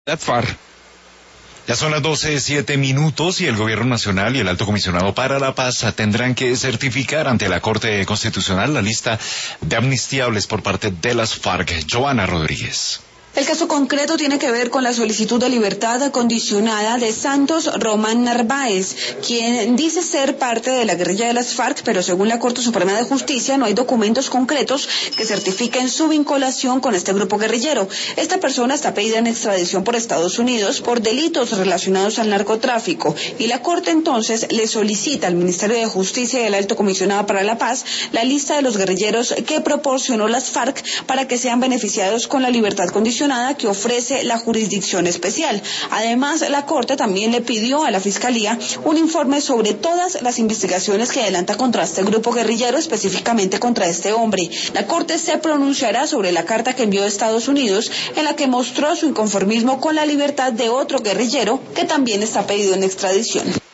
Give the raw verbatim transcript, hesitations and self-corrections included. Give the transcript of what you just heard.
F A R C. Ya son las doce, siete minutos y el Gobierno Nacional y el Alto Comisionado para la Paz tendrán que certificar ante la Corte Constitucional la lista de amnistiables por parte de las FARC. Joana Rodríguez. El caso concreto tiene que ver con la solicitud de libertad condicionada de Santos Román Narváez, quien dice ser parte de la guerrilla de las FARC, pero según la Corte Suprema de Justicia no hay documentos concretos que certifiquen su vinculación con este grupo guerrillero. Esta persona está pedida en extradición por Estados Unidos por delitos relacionados al narcotráfico y la Corte entonces le solicita al Ministerio de Justicia y al Alto Comisionado para la Paz la lista de los guerrilleros que proporcionó las FARC para que sean beneficiados con la libertad condicionada que ofrece la jurisdicción especial. Además, la Corte también le pidió a la Fiscalía un informe sobre todas las investigaciones que adelanta contra este grupo guerrillero, específicamente contra este hombre. La Corte se pronunciará sobre la carta que envió a Estados Unidos en la que mostró su inconformismo con la libertad de otro guerrillero que también está pedido en extradición.